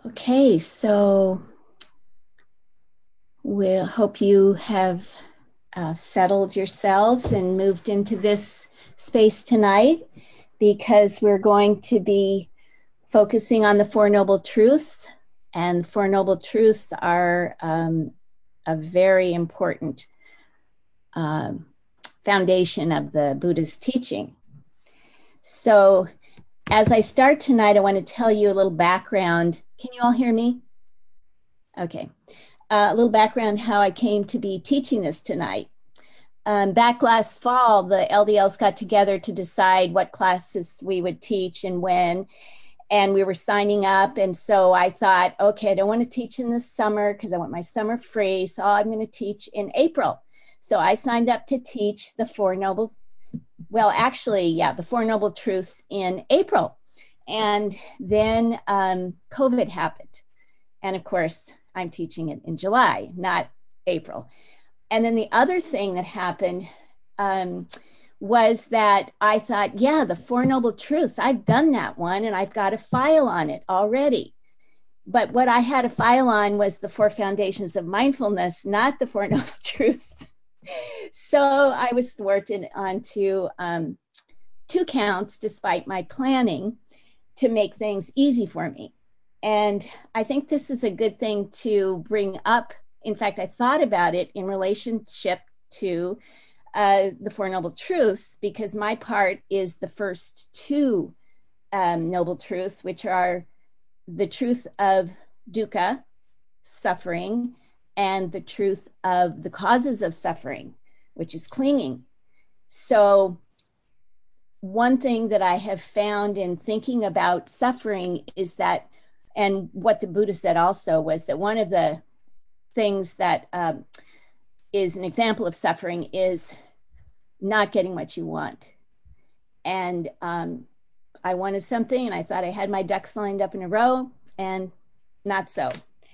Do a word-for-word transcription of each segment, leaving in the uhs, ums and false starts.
Okay, so we hope you have uh, settled yourselves and moved into this space tonight because we're going to be focusing on the Four Noble Truths. And the Four Noble Truths are um, a very important um, foundation of the Buddha's teaching. So, as I start tonight, I want to tell you a little background. Can you all hear me? Okay. Uh, a little background how I came to be teaching this tonight. Um, back last fall, the L D Ls got together to decide what classes we would teach and when, and we were signing up. And so I thought, okay, I don't want to teach in the summer because I want my summer free. So I'm going to teach in April. So I signed up to teach the Four Noble, well, actually, yeah, the Four Noble Truths in April. And then um, COVID happened. And of course, I'm teaching it in July, not April. And then the other thing that happened um, was that I thought, yeah, the Four Noble Truths, I've done that one and I've got a file on it already. But what I had a file on was the Four Foundations of Mindfulness, not the Four Noble Truths. So I was thwarted onto um, two counts despite my planning to make things easy for me. And I think this is a good thing to bring up. In fact, I thought about it in relationship to uh, the Four Noble Truths, because my part is the first two um, Noble Truths, which are the truth of dukkha, suffering, and the truth of the causes of suffering, which is clinging. So one thing that I have found in thinking about suffering is that, and what the Buddha said also, was that one of the things that um, is an example of suffering is not getting what you want. And um, I wanted something and I thought I had my ducks lined up in a row, and not so.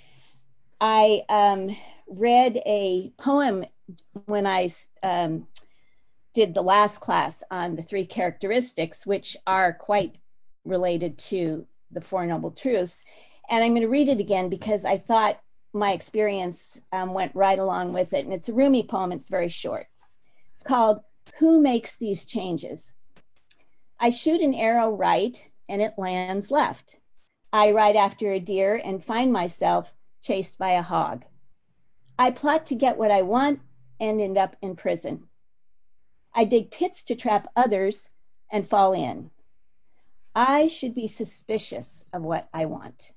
I um, read a poem when I um, did the last class on the three characteristics, which are quite related to the Four Noble Truths. And I'm going to read it again because I thought my experience um, went right along with it. And it's a Rumi poem. It's very short. It's called, "Who Makes These Changes?" I shoot an arrow right and it lands left. I ride after a deer and find myself chased by a hog. I plot to get what I want and end up in prison. I dig pits to trap others and fall in. I should be suspicious of what I want.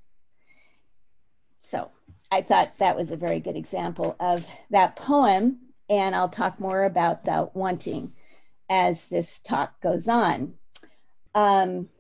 So I thought that was a very good example of that poem, and I'll talk more about the wanting as this talk goes on. Um,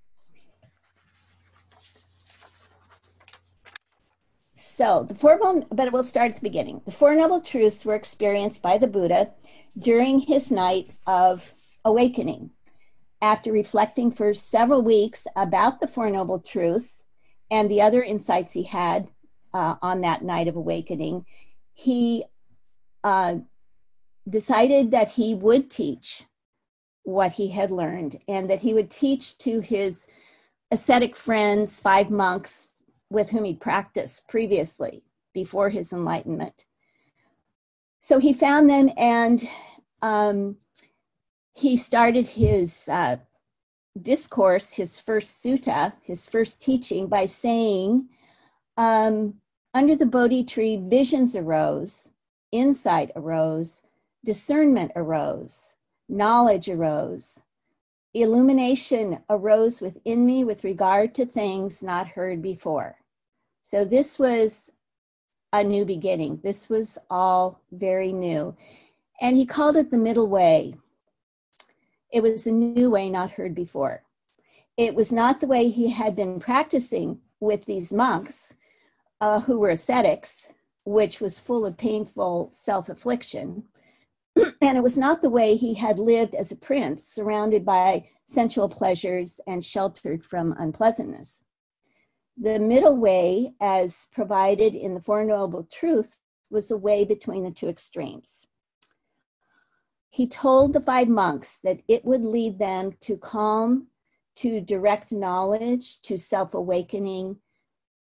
so the Four Noble, but we'll start at the beginning. The Four Noble Truths were experienced by the Buddha during his night of awakening. After reflecting for several weeks about the Four Noble Truths and the other insights he had uh, on that night of awakening, he uh, decided that he would teach what he had learned, and that he would teach to his ascetic friends, five monks with whom he'd practiced previously before his enlightenment. So he found them, and um, he started his uh, discourse, his first sutta, his first teaching, by saying, um, under the Bodhi tree, visions arose, insight arose, discernment arose, knowledge arose, illumination arose within me with regard to things not heard before. So this was a new beginning. This was all very new. And he called it the middle way. It was a new way not heard before. It was not the way he had been practicing with these monks uh, who were ascetics, which was full of painful self-affliction. And it was not the way he had lived as a prince, surrounded by sensual pleasures and sheltered from unpleasantness. The middle way, as provided in the Four Noble Truths, was the way between the two extremes. He told the five monks that it would lead them to calm, to direct knowledge, to self-awakening,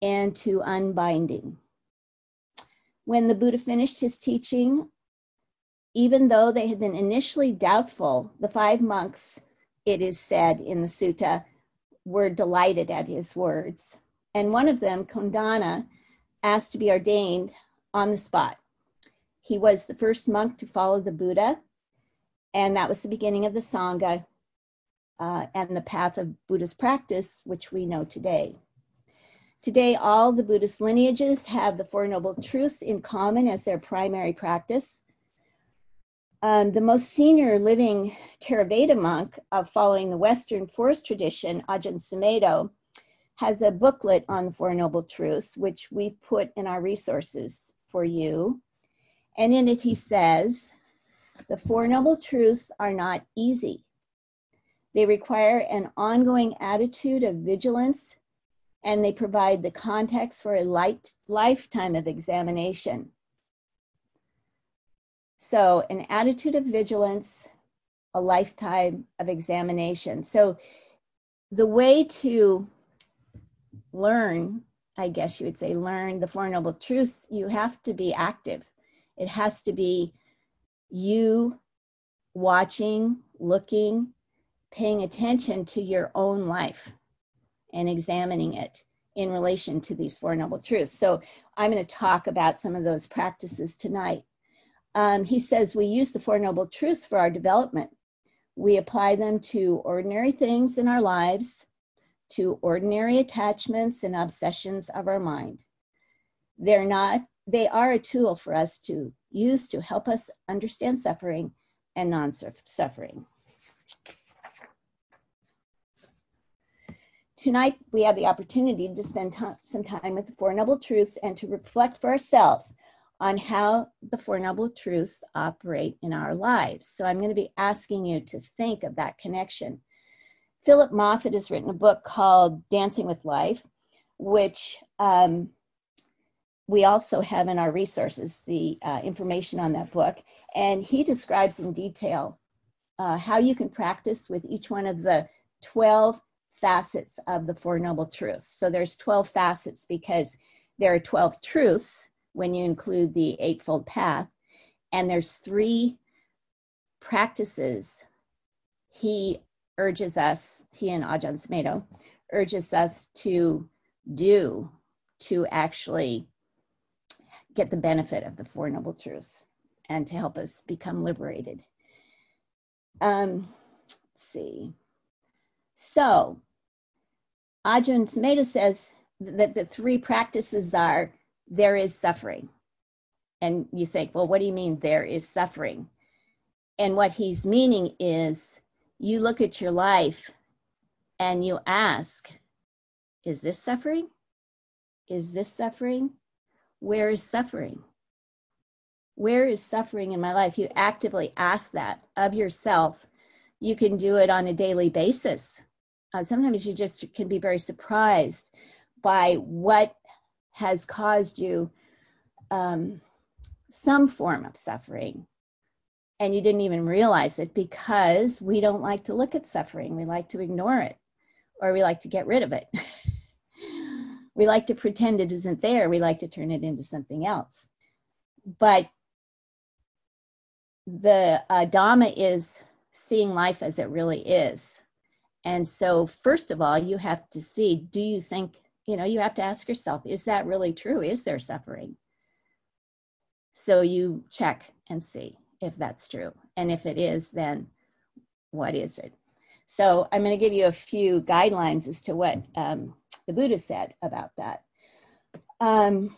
and to unbinding. When the Buddha finished his teaching, even though they had been initially doubtful, the five monks, it is said in the sutta, were delighted at his words. And one of them, Kondana, asked to be ordained on the spot. He was the first monk to follow the Buddha, and that was the beginning of the Sangha uh, and the path of Buddhist practice, which we know today. Today, all the Buddhist lineages have the Four Noble Truths in common as their primary practice. Um, the most senior living Theravada monk of following the Western forest tradition, Ajahn Sumedho, has a booklet on the Four Noble Truths, which we've put in our resources for you. And in it he says, the Four Noble Truths are not easy. They require an ongoing attitude of vigilance, and they provide the context for a light, lifetime of examination. So an attitude of vigilance, a lifetime of examination. So the way to learn, I guess you would say, learn the Four Noble Truths, you have to be active. It has to be you watching, looking, paying attention to your own life and examining it in relation to these Four Noble Truths. So I'm going to talk about some of those practices tonight. Um, he says we use the Four Noble Truths for our development. We apply them to ordinary things in our lives, to ordinary attachments and obsessions of our mind. They're not, they are a tool for us to use to help us understand suffering and non-suffering. Tonight, we have the opportunity to spend t- some time with the Four Noble Truths and to reflect for ourselves on how the Four Noble Truths operate in our lives. So I'm going to be asking you to think of that connection. Philip Moffitt has written a book called Dancing with Life, which um, we also have in our resources, the uh, information on that book. And he describes in detail uh, how you can practice with each one of the twelve facets of the Four Noble Truths. So there's twelve facets because there are twelve truths when you include the Eightfold Path. And there's three practices he urges us, he and Ajahn Sumedho, urges us to do to actually get the benefit of the Four Noble Truths and to help us become liberated. Um, let's see. So, Ajahn Sumedho says that the three practices are, there is suffering. And you think, well, what do you mean there is suffering? And what he's meaning is, you look at your life and you ask, is this suffering? Is this suffering? Where is suffering? Where is suffering in my life? You actively ask that of yourself. You can do it on a daily basis. Uh, sometimes you just can be very surprised by what has caused you um, some form of suffering. And you didn't even realize it because we don't like to look at suffering. We like to ignore it, or we like to get rid of it. We like to pretend it isn't there. We like to turn it into something else. But the uh, Dhamma is seeing life as it really is. And so first of all, you have to see, do you think, you know, you have to ask yourself, is that really true? Is there suffering? So you check and see if that's true. And if it is, then what is it? So I'm going to give you a few guidelines as to what um, the Buddha said about that. Um,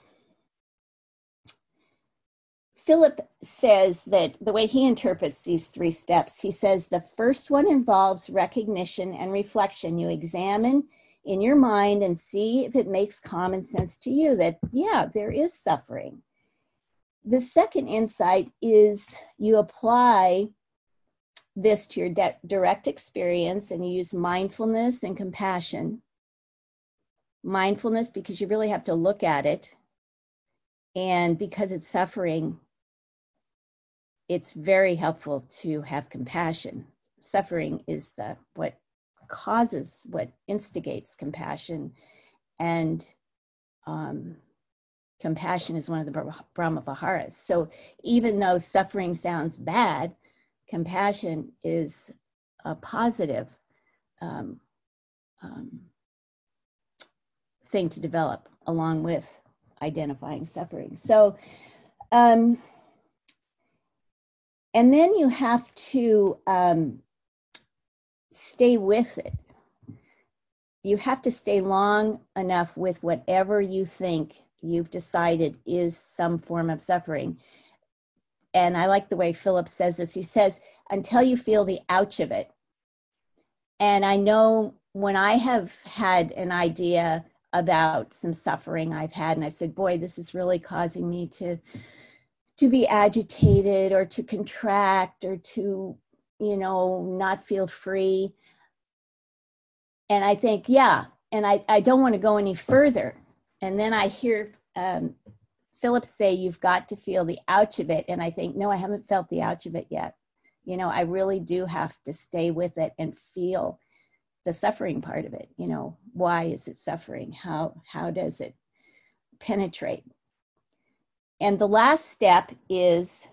Philip says that the way he interprets these three steps, he says the first one involves recognition and reflection. You examine in your mind and see if it makes common sense to you that, yeah, there is suffering. The second insight is you apply this to your de- direct experience and you use mindfulness and compassion. Mindfulness because you really have to look at it, and because it's suffering, it's very helpful to have compassion. Suffering is the what causes, what instigates compassion. And um, compassion is one of the Brahma Viharas. So even though suffering sounds bad, compassion is a positive um, um, thing to develop along with identifying suffering. So, um, and then you have to um, stay with it. You have to stay long enough with whatever you think you've decided is some form of suffering. And I like the way Philip says this. He says, until you feel the ouch of it. And I know when I have had an idea about some suffering I've had, and I've said, boy, this is really causing me to, to be agitated or to contract or to, you know, not feel free. And I think, yeah, and I, I don't want to go any further. And then I hear um, Philip say, you've got to feel the ouch of it. And I think, no, I haven't felt the ouch of it yet. You know, I really do have to stay with it and feel the suffering part of it. You know, why is it suffering? How, how does it penetrate? And the last step is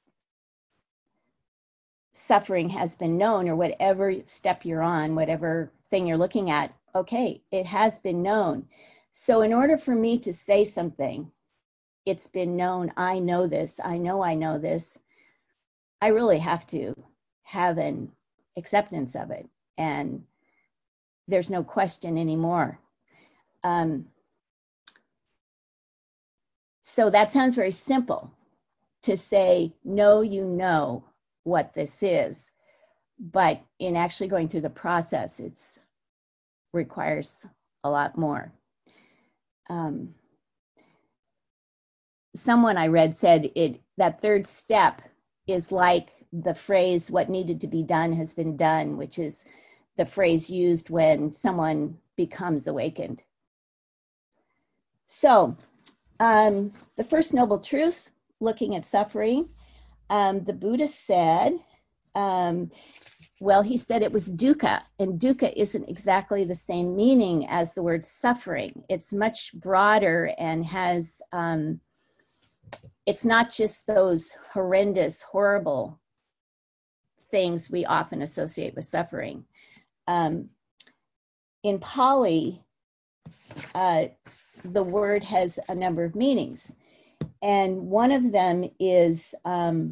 suffering has been known, or whatever step you're on, whatever thing you're looking at, okay, it has been known. So in order for me to say something, it's been known, I know this, I know I know this, I really have to have an acceptance of it. And there's no question anymore. Um, so that sounds very simple to say, no, you know what this is. But in actually going through the process, it's requires a lot more. Um, someone I read said it that third step is like the phrase, what needed to be done has been done, which is the phrase used when someone becomes awakened. So um, the first noble truth, looking at suffering, um, the Buddha said, um, well, he said it was dukkha, and dukkha isn't exactly the same meaning as the word suffering. It's much broader and has, um, it's not just those horrendous, horrible things we often associate with suffering. Um, in Pali, uh, the word has a number of meanings. And one of them is um,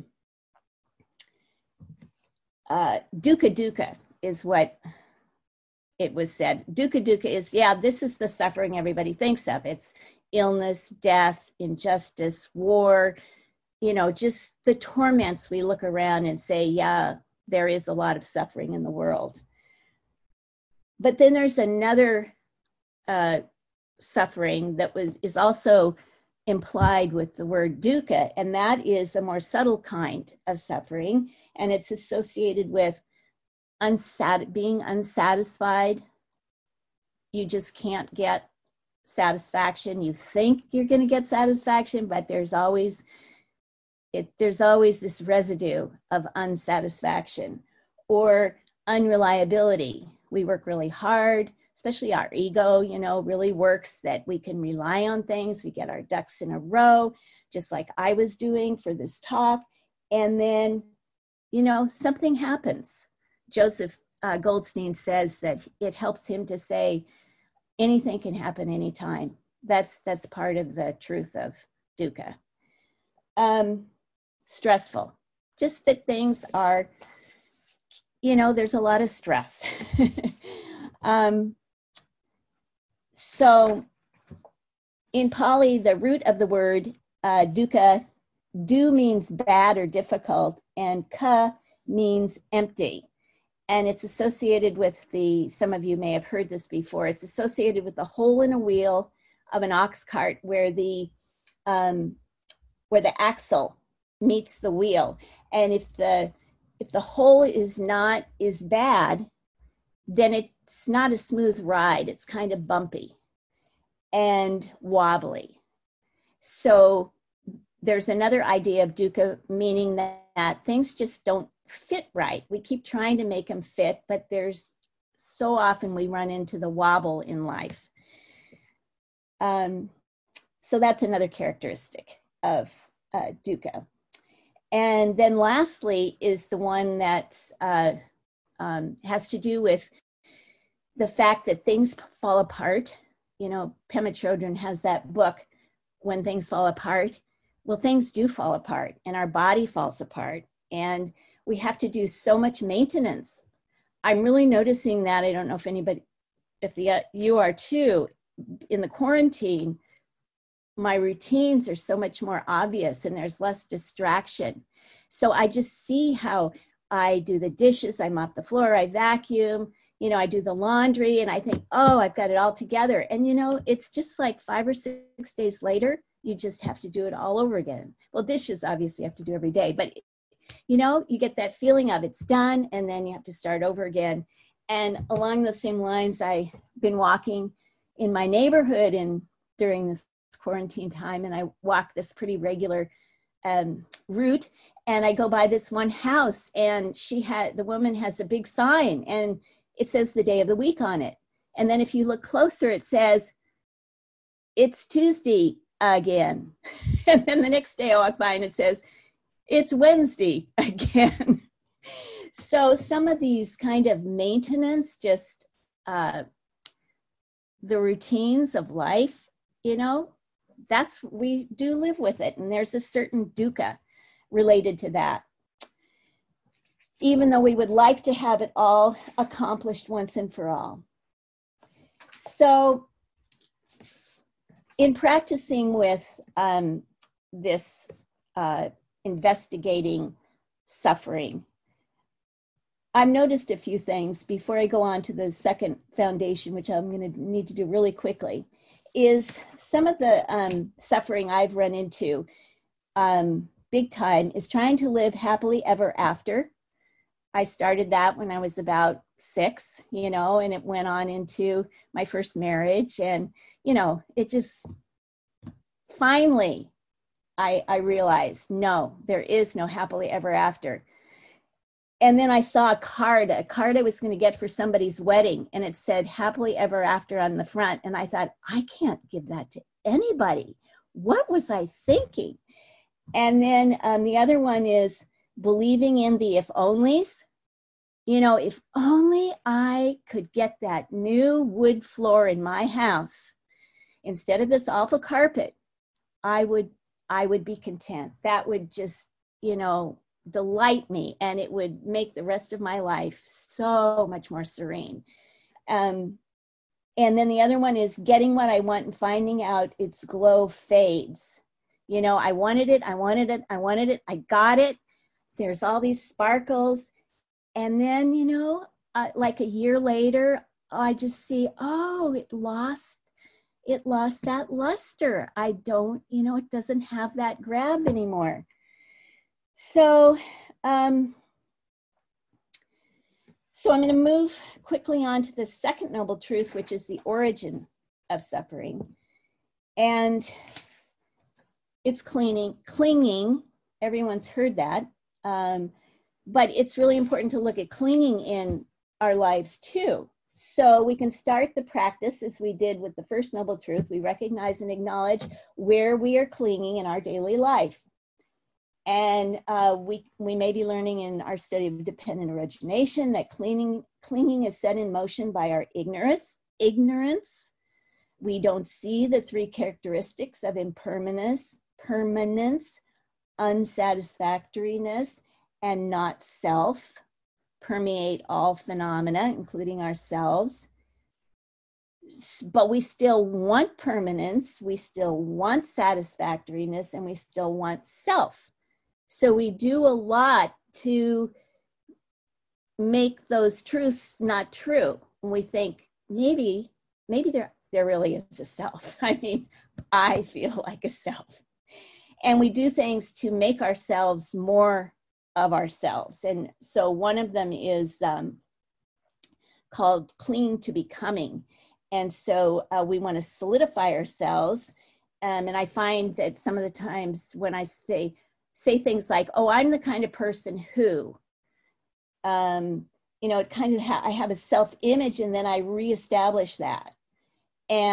uh, dukkha dukkha is what it was said. Dukkha dukkha is, yeah, this is the suffering everybody thinks of. It's illness, death, injustice, war, you know, just the torments we look around and say, yeah, there is a lot of suffering in the world. But then there's another uh, suffering that was is also implied with the word dukkha, and that is a more subtle kind of suffering, and it's associated with unsat- being unsatisfied. You just can't get satisfaction. You think you're going to get satisfaction, but there's always it, there's always this residue of unsatisfaction or unreliability. We work really hard, especially our ego, you know, really works that we can rely on things. We get our ducks in a row, just like I was doing for this talk. And then, you know, something happens. Joseph uh, Goldstein says that it helps him to say, anything can happen anytime. That's, that's part of the truth of dukkha. Um, stressful, just that things are, you know, there's a lot of stress. um, so in Pali, the root of the word uh, dukkha, du means bad or difficult, and ka means empty. And it's associated with the, some of you may have heard this before, it's associated with the hole in a wheel of an ox cart where the, um, where the axle meets the wheel. And if the, if the hole is not, is bad, then it's not a smooth ride. It's kind of bumpy and wobbly. So there's another idea of dukkha, meaning that, that things just don't fit right. We keep trying to make them fit, but there's so often we run into the wobble in life. Um, So that's another characteristic of uh, dukkha. And then lastly is the one that uh, um, has to do with the fact that things fall apart. You know, Pema Chodron has that book, When Things Fall Apart. Well, things do fall apart, and our body falls apart, and we have to do so much maintenance. I'm really noticing that. I don't know if anybody, if the, uh, you are too, in the quarantine, my routines are so much more obvious and there's less distraction. So I just see how I do the dishes, I mop the floor, I vacuum, you know, I do the laundry, and I think, oh, I've got it all together. And, you know, it's just like five or six days later, you just have to do it all over again. Well, dishes obviously you have to do every day, but you know, you get that feeling of it's done, and then you have to start over again. And along the same lines, I've been walking in my neighborhood and during this quarantine time, and I walk this pretty regular um, route, and I go by this one house, and she had, the woman has a big sign, and it says the day of the week on it. And then if you look closer, it says, it's Tuesday again. And then the next day I walk by and it says, it's Wednesday again. So some of these kind of maintenance, just uh, the routines of life, you know, that's, we do live with it. And there's a certain dukkha related to that. Even though we would like to have it all accomplished once and for all. So in practicing with um, this uh, investigating suffering, I've noticed a few things before I go on to the second foundation, which I'm going to need to do really quickly, is some of the um, suffering I've run into um, big time is trying to live happily ever after. I started that when I was about six, you know, and it went on into my first marriage. And, you know, it just finally, I, I realized, no, there is no happily ever after. And then I saw a card, a card I was going to get for somebody's wedding, and it said happily ever after on the front. And I thought, I can't give that to anybody. What was I thinking? And then um, the other one is believing in the if onlys. You know, if only I could get that new wood floor in my house instead of this awful carpet, I would, I would be content. That would just, you know, delight me, and it would make the rest of my life so much more serene. Um, and then the other one is getting what I want and finding out its glow fades. You know, I wanted it, I wanted it, I wanted it, I got it. There's all these sparkles. And then, you know, uh, like a year later, I just see, oh, it lost, it lost that luster. I don't, you know, it doesn't have that grab anymore. So, um, so I'm going to move quickly on to the second noble truth, which is the origin of suffering. And it's cleaning, clinging. Everyone's heard that. Um, but it's really important to look at clinging in our lives too. So we can start the practice as we did with the first noble truth. We recognize and acknowledge where we are clinging in our daily life. And uh, we, we may be learning in our study of dependent origination that clinging, clinging is set in motion by our ignorance. ignorance. We don't see the three characteristics of impermanence, permanence, unsatisfactoriness, and not self permeate all phenomena, including ourselves. But we still want permanence, we still want satisfactoriness, and we still want self. So we do a lot to make those truths not true. And we think, maybe, maybe there, there really is a self. I mean, I feel like a self. And we do things to make ourselves more of ourselves. And so one of them is um, called clinging to becoming. And so uh, we want to solidify ourselves. Um, and I find that some of the times when I say, say things like, oh, I'm the kind of person who, um, you know, it kind of, ha- I have a self-image, and then I reestablish that. And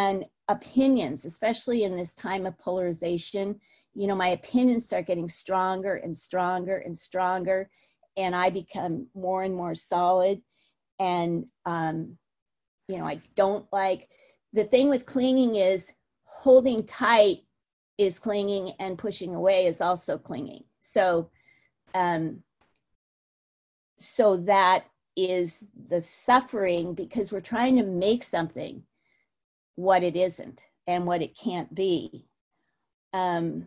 opinions, especially in this time of polarization, you know, my opinions start getting stronger and stronger and stronger, and I become more and more solid. And, um, you know, I don't like, the thing with clinging is holding tight is clinging, and pushing away is also clinging. So, um, so that is the suffering, because we're trying to make something what it isn't and what it can't be. Um,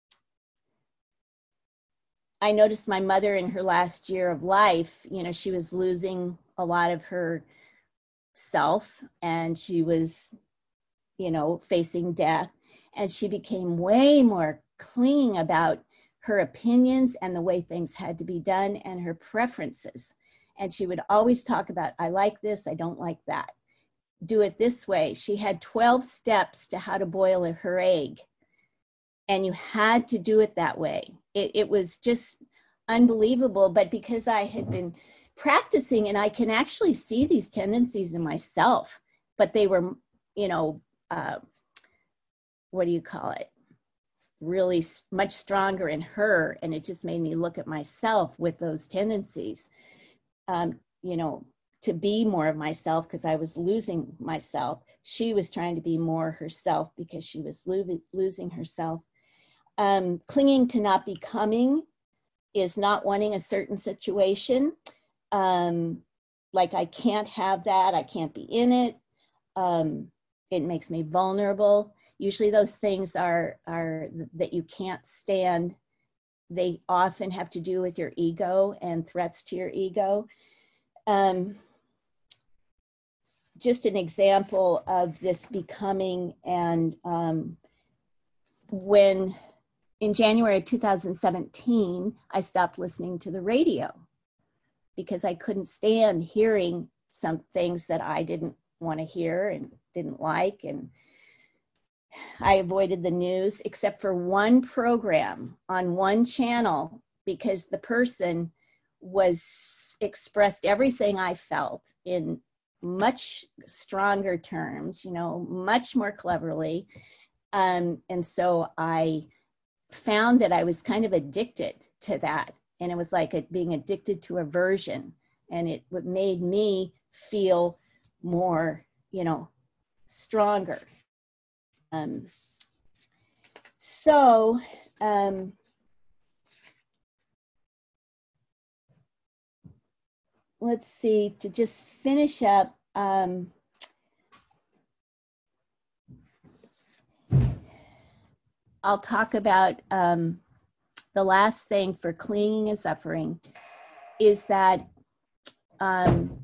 I noticed my mother in her last year of life, you know, she was losing a lot of her self, and she was, you know, facing death, and she became way more clinging about her opinions and the way things had to be done and her preferences. And she would always talk about, I like this, I don't like that. Do it this way. She had twelve steps to how to boil her egg, and you had to do it that way. It, it was just unbelievable. But because I had been practicing, and I can actually see these tendencies in myself, but they were, you know, uh, what do you call it? Really much stronger in her. And it just made me look at myself with those tendencies, um, you know, to be more of myself, because I was losing myself. She was trying to be more herself because she was lo- losing herself. Um, clinging to not becoming is not wanting a certain situation. Um, like, I can't have that, I can't be in it. Um, it makes me vulnerable. Usually those things are, are that you can't stand. They often have to do with your ego and threats to your ego. Um, just an example of this becoming, and um, when in January of two thousand seventeen, I stopped listening to the radio because I couldn't stand hearing some things that I didn't want to hear and didn't like. And I avoided the news except for one program on one channel, because the person was expressed everything I felt in much stronger terms, you know, much more cleverly. Um, and so I found that I was kind of addicted to that. And it was like a, being addicted to aversion. And it made me feel more, you know, stronger. Um, so, um, let's see, to just finish up, um, I'll talk about um, the last thing for clinging and suffering is that um,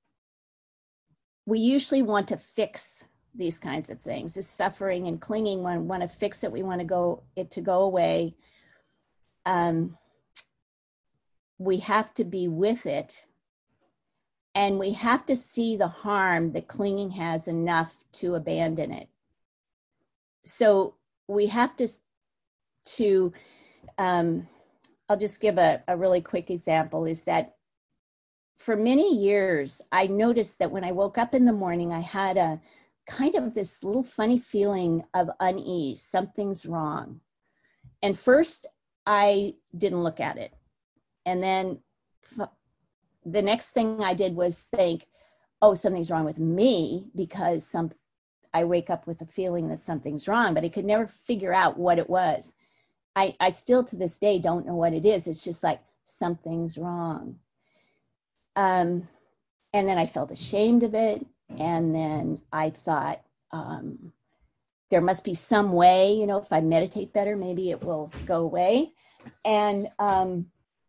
we usually want to fix these kinds of things. This suffering and clinging, we want to fix it. We want to go it to go away. Um, we have to be with it, and we have to see the harm that clinging has enough to abandon it. So we have to, to um, I'll just give a, a really quick example, is that for many years, I noticed that when I woke up in the morning, I had a kind of this little funny feeling of unease. Something's wrong. And first, I didn't look at it. And then f- the next thing I did was think, oh, something's wrong with me, because some I wake up with a feeling that something's wrong, but I could never figure out what it was. I, I still to this day don't know what it is. It's just like, something's wrong. Um, and then I felt ashamed of it. And then I thought, um, there must be some way, you know, if I meditate better, maybe it will go away. And um,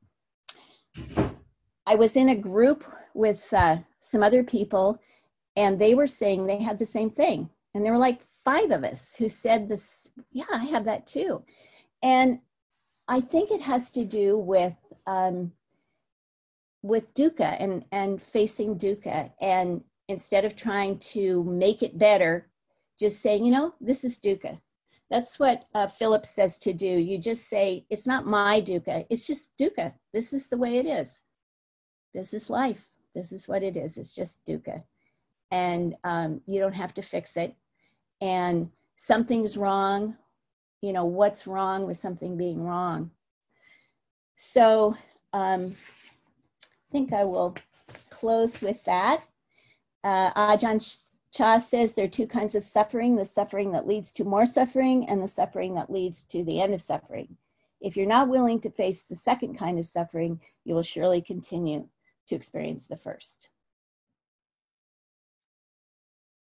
I was in a group with uh, some other people, and they were saying they had the same thing. And there were like five of us who said this, yeah, I have that too. And I think it has to do with um, with dukkha and, and facing dukkha. And instead of trying to make it better, just saying, you know, this is dukkha. That's what uh, Philip says to do. You just say, it's not my dukkha, it's just dukkha. This is the way it is. This is life. This is what it is. It's just dukkha. And um, you don't have to fix it. and something's wrong. You know, what's wrong with something being wrong? So um, I think I will close with that. Uh, Ajahn Chah says there are two kinds of suffering, the suffering that leads to more suffering and the suffering that leads to the end of suffering. If you're not willing to face the second kind of suffering, you will surely continue to experience the first.